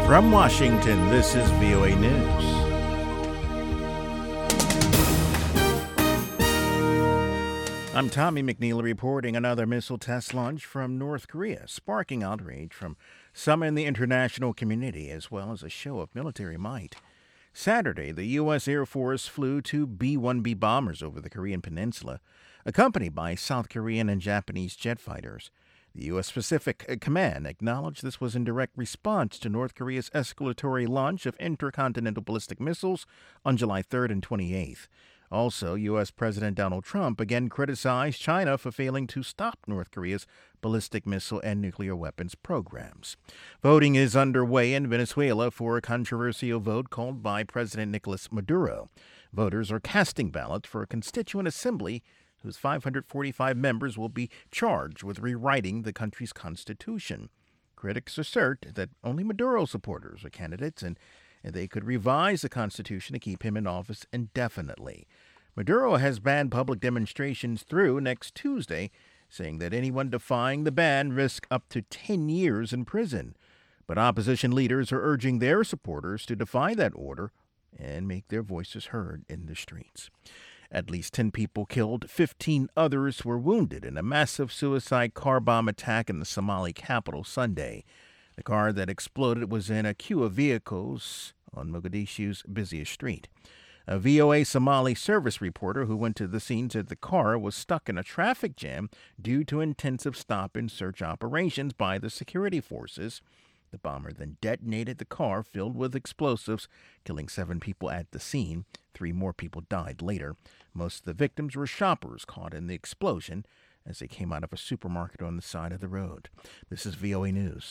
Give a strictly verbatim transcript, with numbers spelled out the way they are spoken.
From Washington, this is V O A News. I'm Tommy McNeil reporting another missile test launch from North Korea, sparking outrage from some in the international community, as well as a show of military might. Saturday, the U S. Air Force flew two B one B bombers over the Korean peninsula, accompanied by South Korean and Japanese jet fighters. The U S. Pacific Command acknowledged this was in direct response to North Korea's escalatory launch of intercontinental ballistic missiles on July third and twenty-eighth. Also, U S. President Donald Trump again criticized China for failing to stop North Korea's ballistic missile and nuclear weapons programs. Voting is underway in Venezuela for a controversial vote called by President Nicolas Maduro. Voters are casting ballots for a constituent assembly whose five hundred forty-five members will be charged with rewriting the country's constitution. Critics assert that only Maduro supporters are candidates and they could revise the Constitution to keep him in office indefinitely. Maduro has banned public demonstrations through next Tuesday, saying that anyone defying the ban risks up to ten years in prison. But opposition leaders are urging their supporters to defy that order and make their voices heard in the streets. At least ten people killed, fifteen others were wounded in a massive suicide car bomb attack in the Somali capital Sunday. The car that exploded was in a queue of vehicles on Mogadishu's busiest street. A V O A Somali service reporter who went to the scene said the car was stuck in a traffic jam due to intensive stop-and-search operations by the security forces. The bomber then detonated the car filled with explosives, killing seven people at the scene. Three more people died later. Most of the victims were shoppers caught in the explosion as they came out of a supermarket on the side of the road. This is V O A News.